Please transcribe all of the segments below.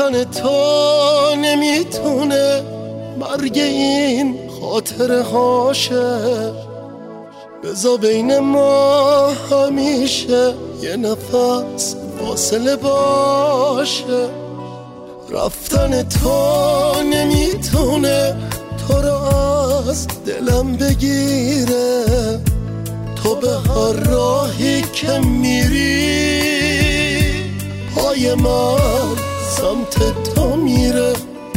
رفتن تو نمیتونه مرگ این خاطره هاشه، بذار بین ما همیشه یه نفس فاصله باشه. رفتن تو نمیتونه تو رو از دلم بگیره، تو به هر راهی که میری پای من سمت تو میره.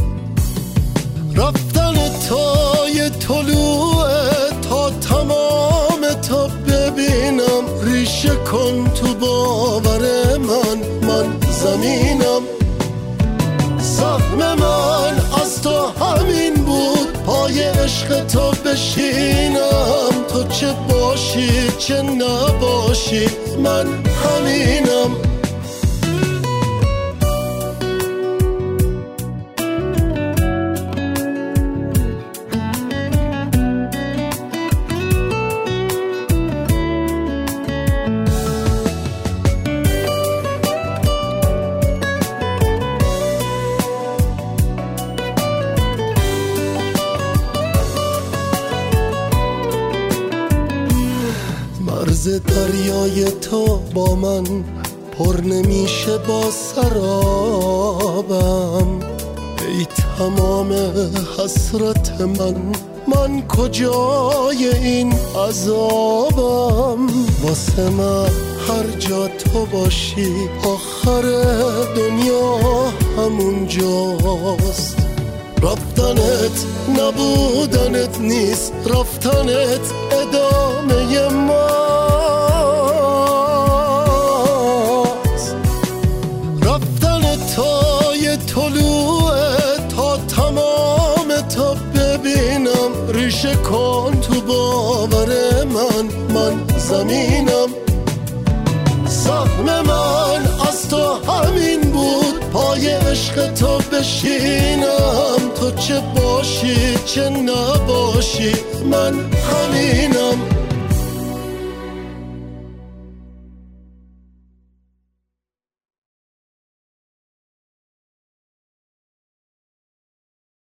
رفتن تو یه طلوعه تا تمام تا ببینم، ریشه کن تو باور من زمینم. سهم من از تو همین بود، پای عشق تو بشینم، تو چه باشی چه نباشی من همینم. مرز دریای تو با من پر نمیشه با سرابم، ای تمام حسرت من کجای این عذابم. واسه من هر جا تو باشی آخر دنیا همون جاست. رفتنت نبودنت نیست، رفتنت ادامه ماست. رفتن تا یه طلوعه تا تمام تا ببینم، ریشه کن تو باور من زمینم. سهم من از تو همین بود، پای عشق تو بشینم، تو چه باشی چه نباشی من همینم.